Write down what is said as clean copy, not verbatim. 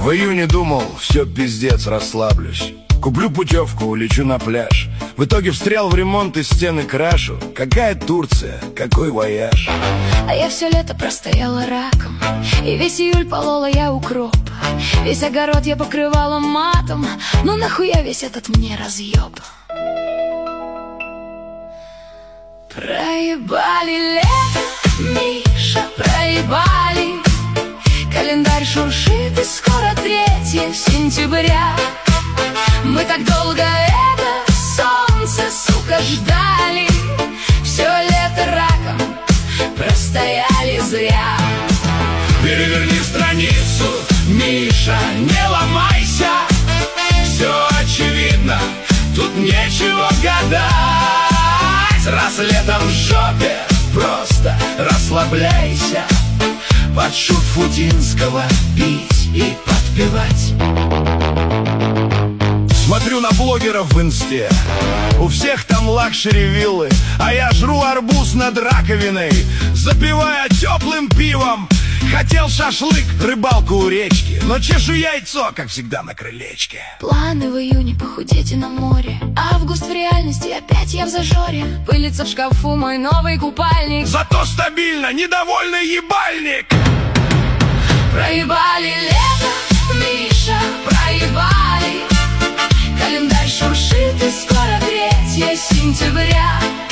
В июне думал, все пиздец, расслаблюсь. Куплю путевку, улечу на пляж. В итоге встрял в ремонт и стены крашу. Какая Турция, какой вояж. А я все лето простояла раком, и весь июль полола я укроп. Весь огород я покрывала матом. Ну нахуя весь этот мне разъеб? Проебали лето, Миша, проебали. Календарь шуршит, и скоро 3 сентября. Мы так долго это солнце, сука, ждали. Все лето раком простояли зря. Переверни страницу, Миша, не ломайся. Все очевидно, тут нечего гадать. Раз летом в жопе, просто расслабляйся. Под шут Фудинского пить и подпевать. Смотрю на блогеров в инсте, у всех там лакшери-виллы, а я жру арбуз над раковиной, запивая теплым пивом. Хотел шашлык, рыбалку у речки, но чешу яйцо, как всегда, на крылечке. Планы в июне похудеть и на море. Август в реальности, опять я в зажоре. Пылится в шкафу мой новый купальник. Зато стабильно, недовольный ебальник. Проебали лето, Миша, проебали. Календарь шуршит, и скоро 3 сентября.